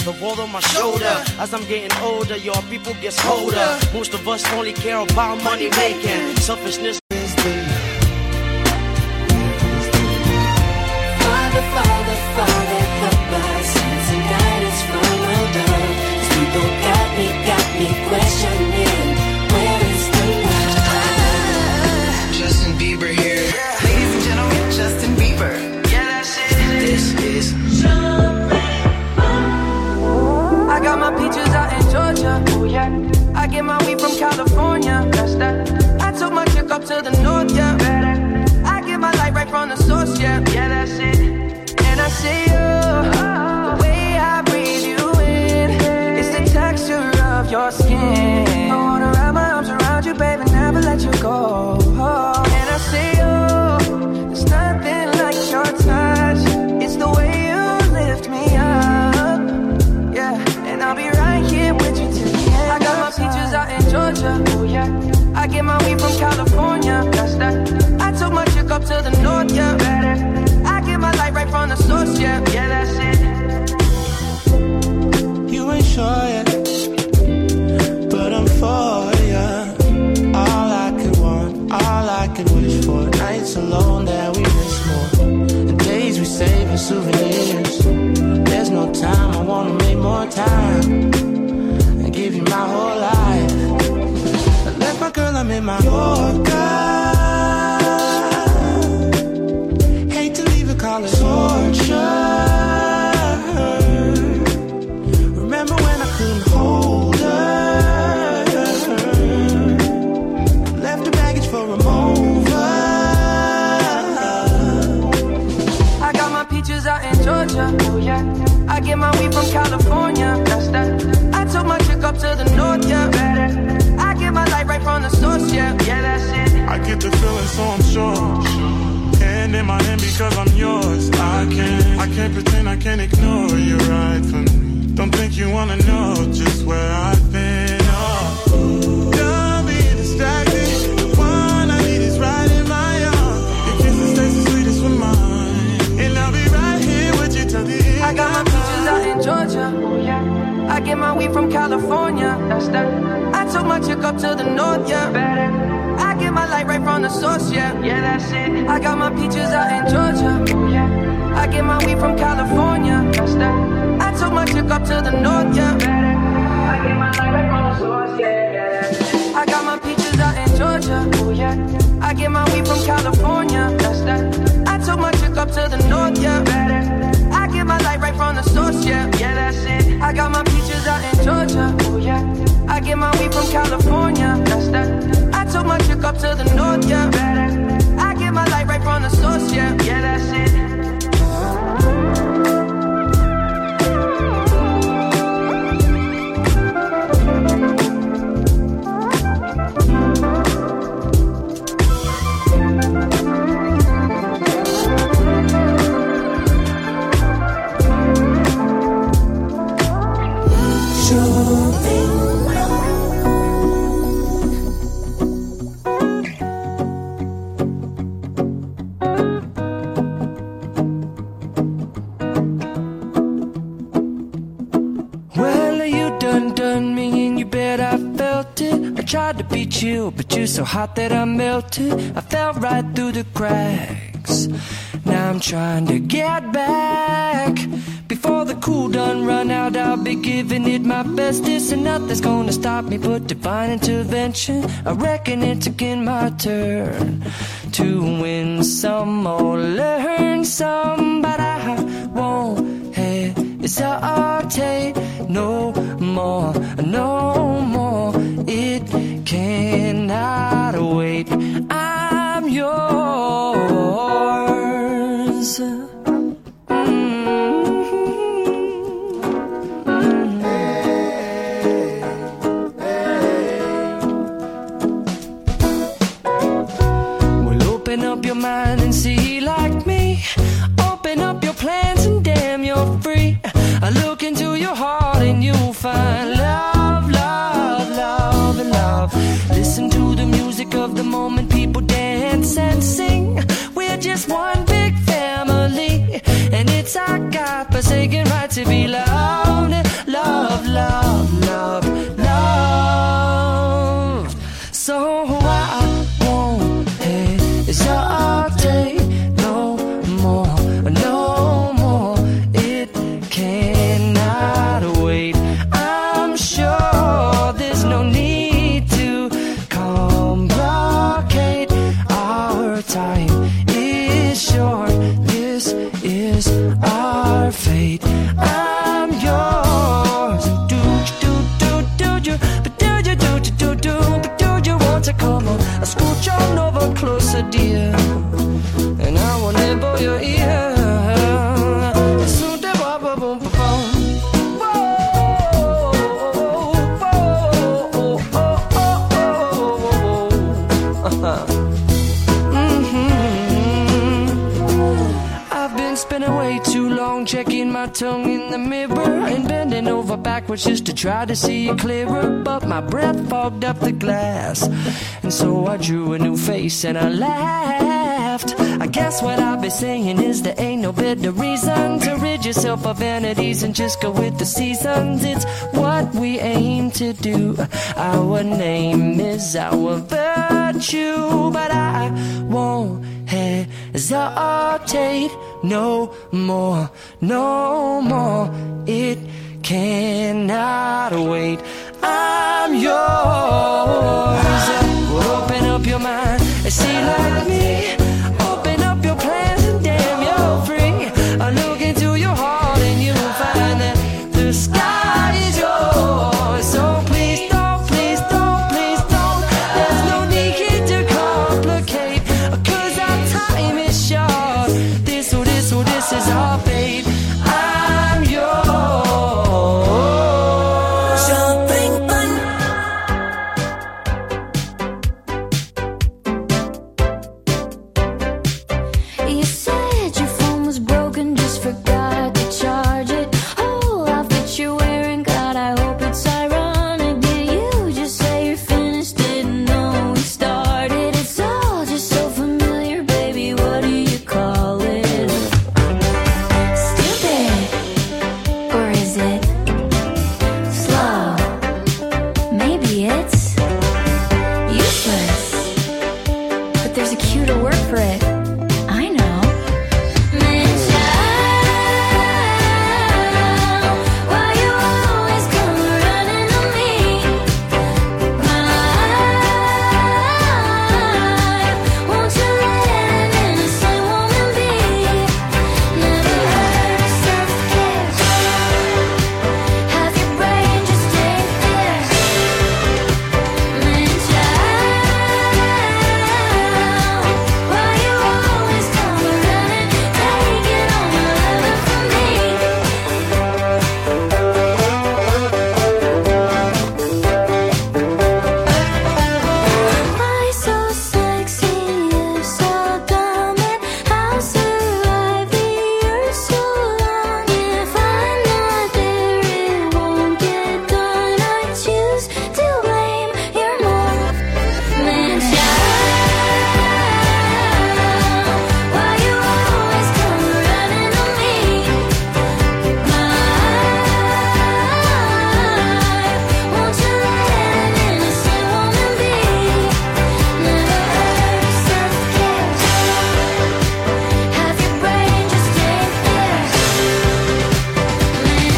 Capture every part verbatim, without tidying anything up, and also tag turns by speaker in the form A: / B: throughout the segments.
A: the world on my shoulder. As I'm getting older, your people get colder. Most of us only care about money making. Selfishness is the
B: Father, Father, Father, help us. Send some guidance from above. These people got me, got me questioning. Where is the love?
C: Justin Bieber here. Yeah. Ladies and gentlemen, Justin Bieber. Yeah, that's it. This is
D: I got my peaches out in Georgia. Oh yeah. I get my weed from California. That's that. I took my chick up to the north, yeah. I get my light right from the source, yeah. Yeah, that's it. And I say, oh, the way I breathe you in, it's the texture of your skin. I wanna wrap my arms around you, baby, never let you go. Oh, and I say, oh, there's nothing like your touch. It's the way you lift me up, yeah. And I'll be right here with you till the end. I got my peaches out in Georgia, oh yeah. I get my weed from California, that's that. I took my chick up to the north, yeah. I get my light right from the source, yeah. Yeah, that's it.
E: You ain't sure yet, but I'm for ya. All I could want, all I could wish for. Nights alone that we miss more. The days we save as souvenirs. There's no time, I wanna make more time and give you my whole life. I left my girl, I'm in my Yorker. Hate to leave it, call it torture. Remember when I couldn't hold her? Left the baggage for a mover.
D: I got my peaches out in Georgia, oh yeah. I get my weed from California, that's that. I took my chick up to the north, yeah. I get my light right from the source, yeah. Yeah, that's it.
E: I get the feeling, so I'm sure. Hand in my hand because I'm yours. I can't, I can't pretend, I can't ignore you right from me. Don't think you wanna know just where I've been. Oh, don't be distracted. The one I need is right in my arms. Your kisses taste the sweetest with mine, and I'll be right here with you till the end.
D: I got my peaches out in Georgia, oh yeah. I get my weed from California, that's that. I took my chick up to the north, yeah. I get my light right from the source, yeah. Yeah, that's it. I got my peaches out in Georgia, oh yeah. I get my weed from California, that's that. I took my chick up to the north, yeah. I get my light right from the source, yeah. Yeah, that's it. I got my peaches out in Georgia, oh yeah. I get my weed from California, that's that. I took my chick up to the north, yeah. I get my light right from the source, yeah. Yeah, that's it. I got my peaches out in Georgia, oh yeah. I get my weed from California, that's that. I took my chick up to the north, yeah. I get my light right from the source, yeah. Yeah, that's it.
F: Tried to be chill, but you're so hot that I melted. I fell right through the cracks. Now I'm trying to get back. Before the cool done run out, I'll be giving it my bestest, and nothing's gonna stop me but divine intervention. I reckon it's again my turn to win some or learn some, but I won't hesitate no more, no more. It cannot wait. I'm yours. Your mind and see like me. Open up your plans and damn, you're free. I look into your heart and you'll find love, love, love, and love. Listen to the music of the moment, people dance and sing. We're just one big family, and it's our God-forsaken right to be loved. is our fate. I'm yours. Do do do do do, but do you do do do do, but do you want to come on? I scooch on over closer, dear, and I will nibble your ear. So da ba ba boom ba boom. Spending way too long checking my tongue in the mirror and bending over backwards just to try to see it clearer, but my breath fogged up the glass, and so I drew a new face and I laughed. I guess what I'll be saying is there ain't no better reason to rid yourself of vanities and just go with the seasons. It's what we aim to do. Our name is our virtue, but I won't hesitate no more, no more. It cannot wait. I'm yours. Well, open up your mind and see like me. Open up your plans and damn, you're free. I look into your heart and you'll find that the sky is yours. So please don't, please don't, please don't. There's no need to complicate, 'cause our time is short. This, oh, this, oh, this is our fate. I'm yours.
B: Something fun. You said your phone was broken, just forgot to charge it. Oh, outfit you're wearing, God, I hope it's ironic. Did you just say you're finished? Didn't know we started. It's all just so familiar, baby. What do you call it? Stupid, or is it slow? Maybe it's useless, but there's a cuter word for it. I know. Man, child, why you always come running to me? My life, won't you let an innocent woman be? Never heard of self-care. Have your brain just ain't there. Man, child, why you always come running, taking all my love from me? Why so sexy, you so dumb, and I'll survive the earth so long. If I'm not there, it won't get done. I choose to blame your mom. Man, child, why you always come running to me? My life, won't you let an innocent woman be? Never heard of self-care. Have your brain just ain't there. Man,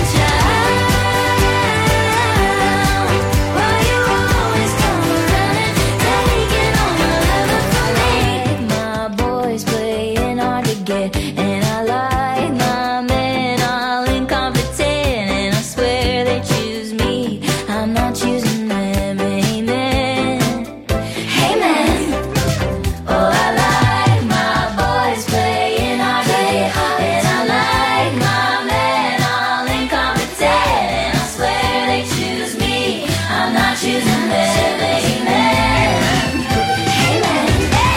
B: child, why you always come running, taking all my love from me? My boys playing hard to get, and I like my men all incompetent, and I swear they choose me, I'm not choosing them. Amen. Hey man. Oh, I like my boys playing hard to get, and I like my men all incompetent, and I swear they choose me, I'm not choosing them. Amen. Hey man.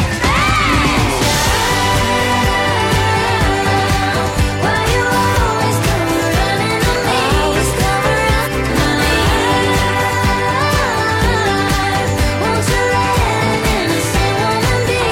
B: Why you always come running to me? Always come running to me. Won't you let an innocent woman be?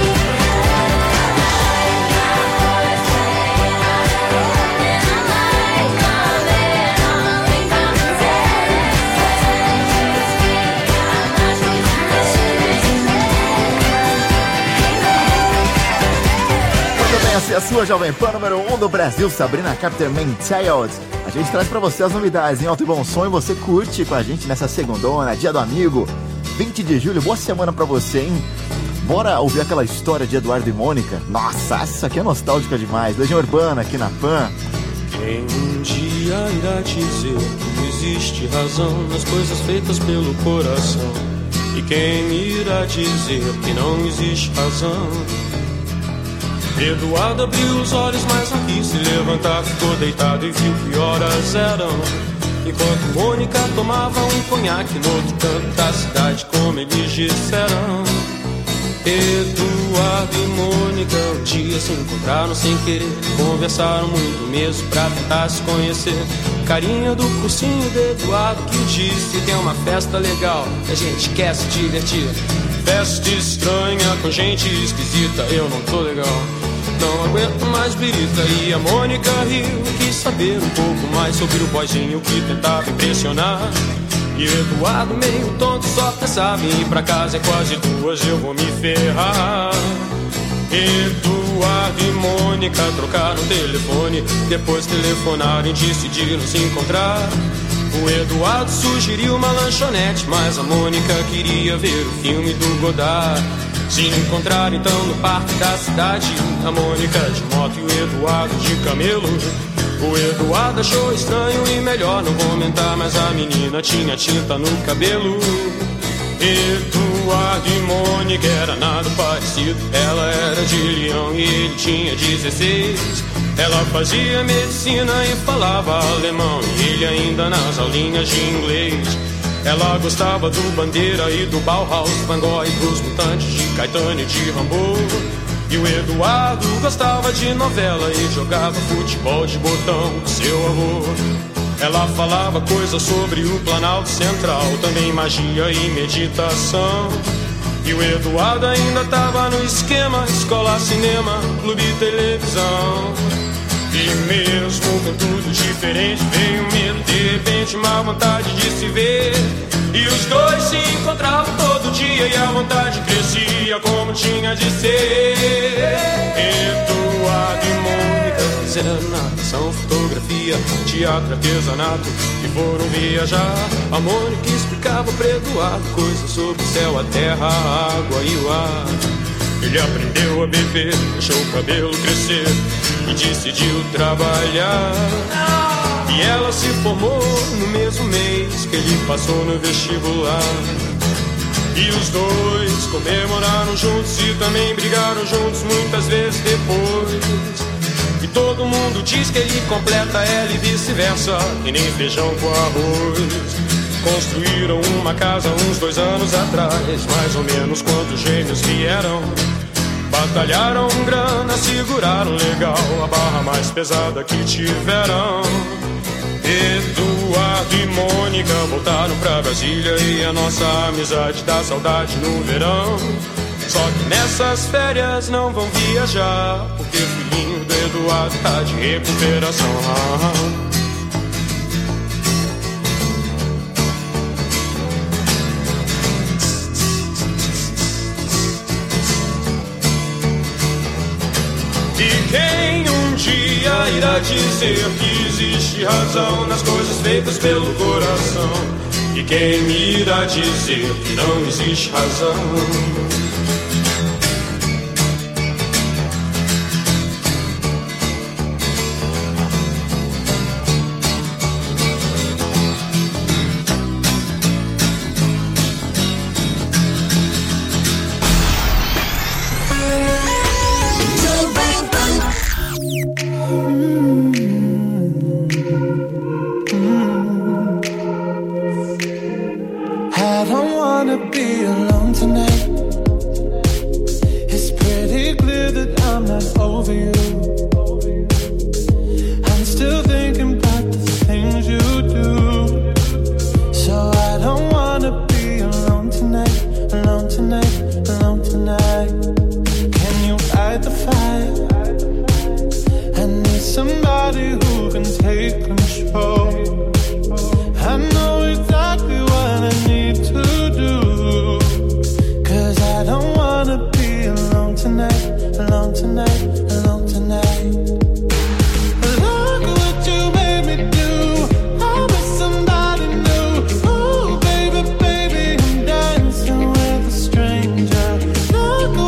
G: Muito bem, essa é a sua Jovem Pan número um do Brasil, Sabrina Carpenter, Man Child. A gente traz pra você as novidades em alto e bom som e você curte com a gente nessa segundona, dia do amigo, vinte de julho. Boa semana pra você, hein? Bora ouvir aquela história de Eduardo e Mônica? Nossa, essa aqui é nostálgica demais. Legião Urbana aqui na Pan.
H: Quem um dia irá dizer que existe razão nas coisas feitas pelo coração? E quem irá dizer que não existe razão? Eduardo abriu os olhos, mas não quis se levantar. Ficou deitado e viu que horas eram. Enquanto Mônica tomava um conhaque no outro canto da cidade, como eles disseram. Eduardo e Mônica um dia se encontraram sem querer. Conversaram muito mesmo pra tentar se conhecer. Carinha do cursinho de Eduardo que disse: tem uma festa legal, a gente quer se divertir. Festa estranha com gente esquisita, eu não tô legal, não aguento mais birita. E a Mônica riu, quis saber um pouco mais sobre o boyzinho que tentava impressionar. E Eduardo meio tonto só pensava em ir pra casa, é quase duas, eu vou me ferrar. Eduardo e Mônica trocaram o telefone, depois telefonaram e decidiram se encontrar. O Eduardo sugeriu uma lanchonete, mas a Mônica queria ver o filme do Godard. Se encontraram então no parque da cidade, a Mônica de moto e o Eduardo de camelo. O Eduardo achou estranho e melhor não comentar, mas a menina tinha tinta no cabelo. Eduardo e Mônica era nada parecido. Ela era de Leão e ele tinha dezesseis. Ela fazia medicina e falava alemão, e ele ainda nas aulinhas de inglês. Ela gostava do Bandeira e do Bauhaus, Van Gogh e dos Mutantes, de Caetano e de Rambo. E o Eduardo gostava de novela e jogava futebol de botão com seu avô. Ela falava coisas sobre o Planalto Central, também magia e meditação. E o Eduardo ainda tava no esquema: escola, cinema, clube e televisão. E mesmo com tudo diferente, veio um medo, de repente uma vontade de se ver. E os dois se encontravam todo dia e a vontade crescia como tinha de ser. Eduardo e Mônica fizeram natação, fotografia, teatro, artesanato e foram viajar. A Mônica explicava para Eduardo coisas sobre o céu, a terra, a água e o ar. Ele aprendeu a beber, deixou o cabelo crescer e decidiu trabalhar. E ela se formou no mesmo mês que ele passou no vestibular. E os dois comemoraram juntos e também brigaram juntos muitas vezes depois. E todo mundo diz que ele completa ela e vice-versa, que nem feijão com arroz. Construíram uma casa uns dois anos atrás, mais ou menos quando os gêmeos vieram. Batalharam grana, seguraram legal a barra mais pesada que tiveram. Eduardo e Mônica voltaram pra Brasília e a nossa amizade dá saudade no verão. Só que nessas férias não vão viajar, porque o filhinho do Eduardo tá de recuperação. E quem um dia irá dizer que existe razão nas coisas feitas pelo coração? E quem irá dizer que não existe razão?
I: Look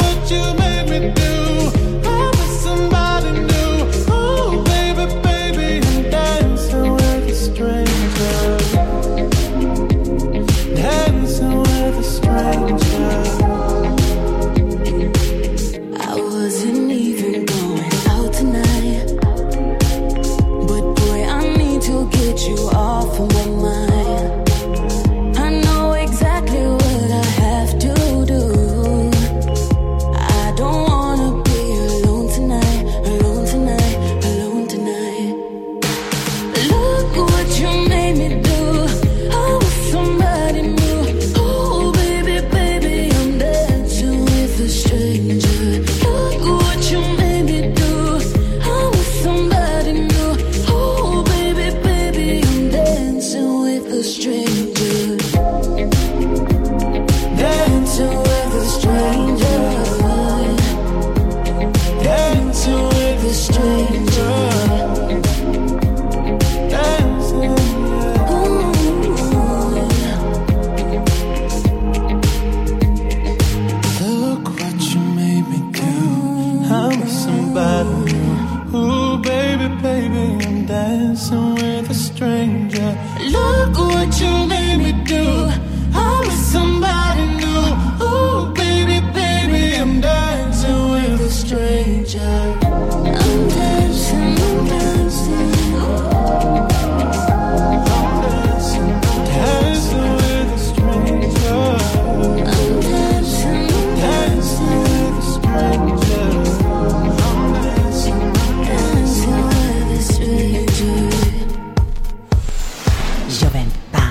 I: baby, I'm dancing with a stranger. Look what you made me do. I'm with somebody new. Ooh, baby, baby, I'm dancing with a stranger. I'm dancing, I'm dancing. I'm dancing, dancing with a stranger. I'm dancing, dancing with a stranger. I'm dancing, dancing with a stranger.
J: Jovem Pan.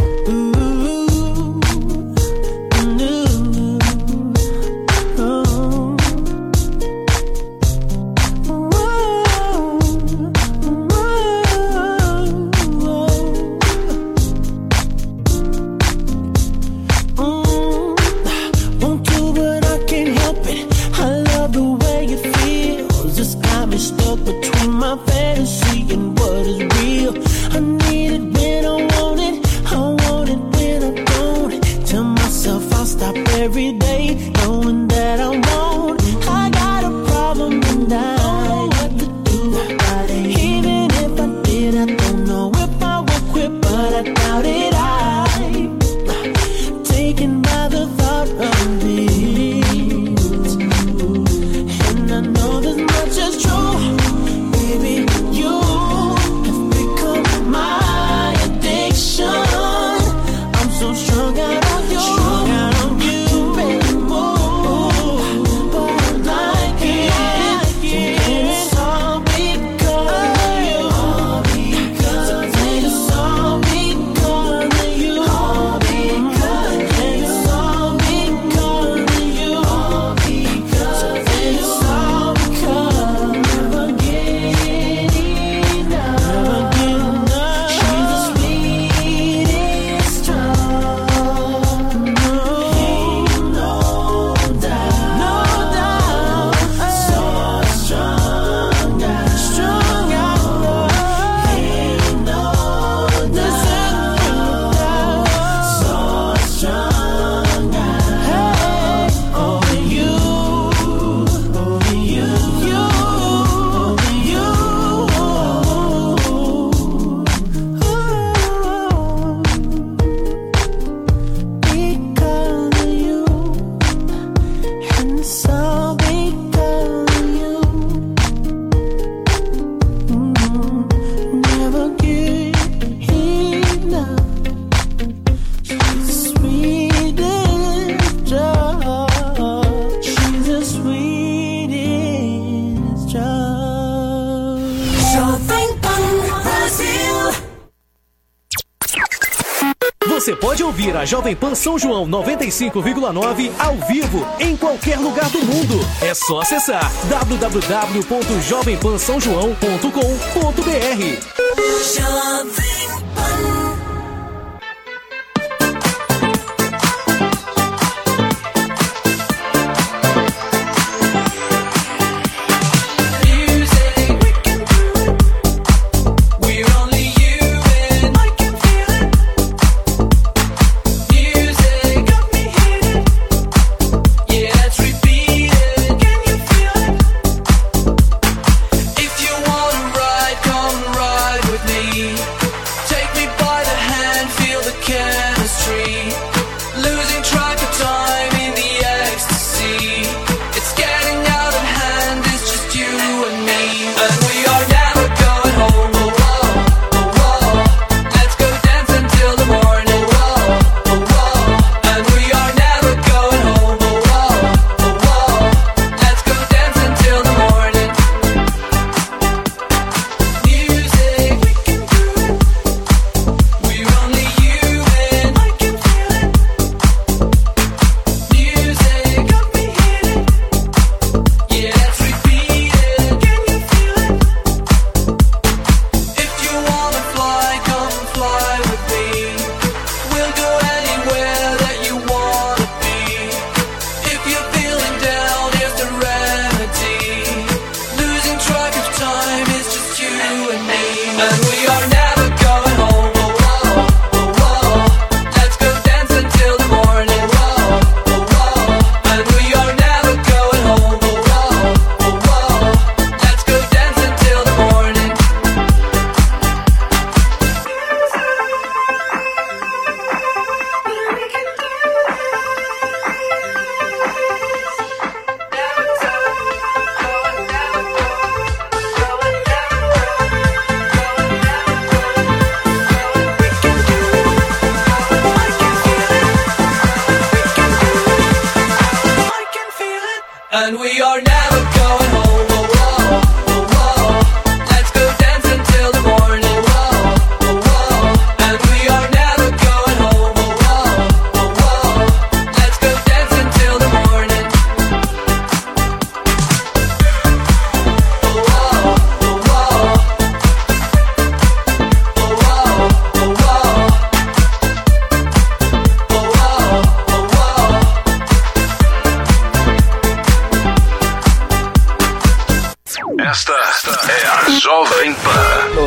I: Every day, knowing that I won't. I got a problem and I don't know what to do about it. Even if I did, I don't know if I would quit, but I doubt it. I'm taken by the thought of it, and I know this much is true, baby. You have become my addiction. I'm so strung out on you. Strung out on you.
K: Você pode ouvir a Jovem Pan São João noventa e cinco vírgula nove ao vivo em qualquer lugar do mundo. É só acessar w w w ponto jovem pan são joão ponto com ponto b r. Jovem Pan.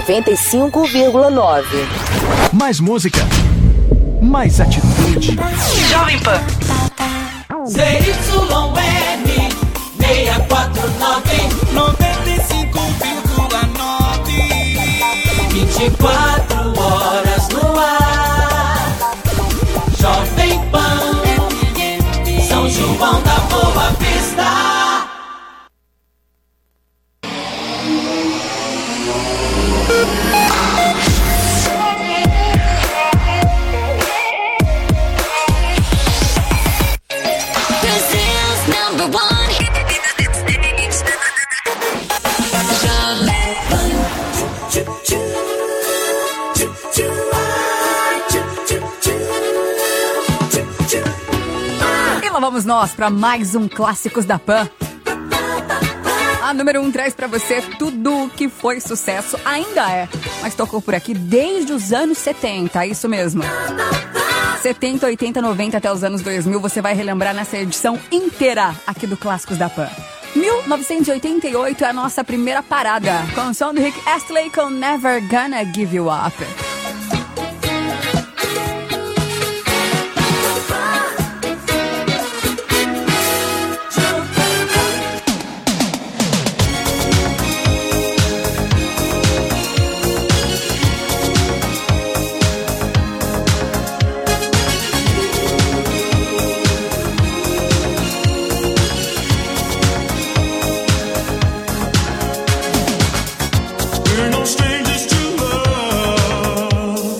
J: noventa e cinco vírgula nove.
K: Mais música, mais atitude.
L: Jovem Pan.
I: Z Y N seis quatro nove, noventa e cinco vírgula nove. vinte e quatro horas no ar. Jovem Pan, São João da Boa Vista.
M: Vamos nós para mais um Clássicos da Pan. A número um traz para você tudo o que foi sucesso, ainda é, mas tocou por aqui desde os anos setenta, isso mesmo. setenta, oitenta, noventa até os anos dois mil, você vai relembrar nessa edição inteira aqui do Clássicos da Pan. mil novecentos e oitenta e oito é a nossa primeira parada, com o som do Rick Astley com Never Gonna Give You Up.
E: We're no strangers to love.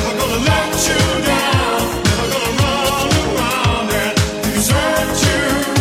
I: you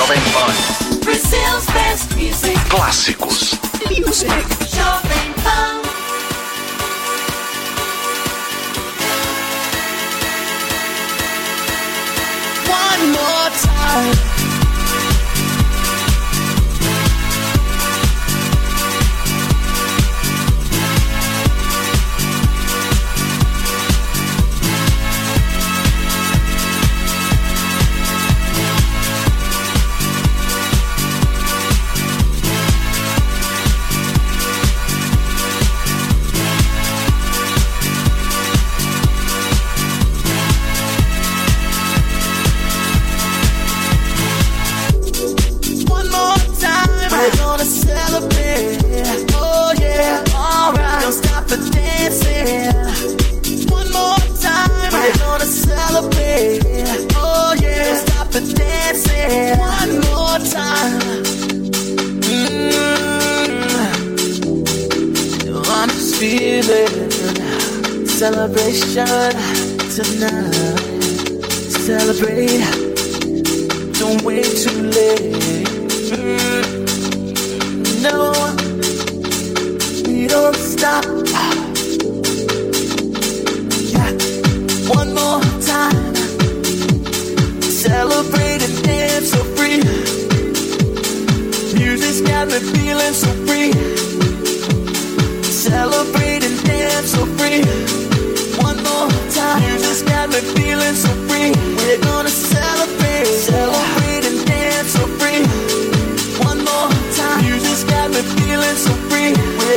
L: Jovem Pan.
C: Brazil's best music.
L: Clássicos.
C: Music. Jovem Pan.
I: One more time. Celebration tonight. Celebrate. Don't wait too late. Mm, no, we don't stop. Yeah, one more time. Celebrate and dance so free. Music's got me feeling so free. Celebrate and dance so free. Music's got me feeling so free. We're gonna celebrate, celebrate and dance so free. One more time. Music's got me feeling so free. We're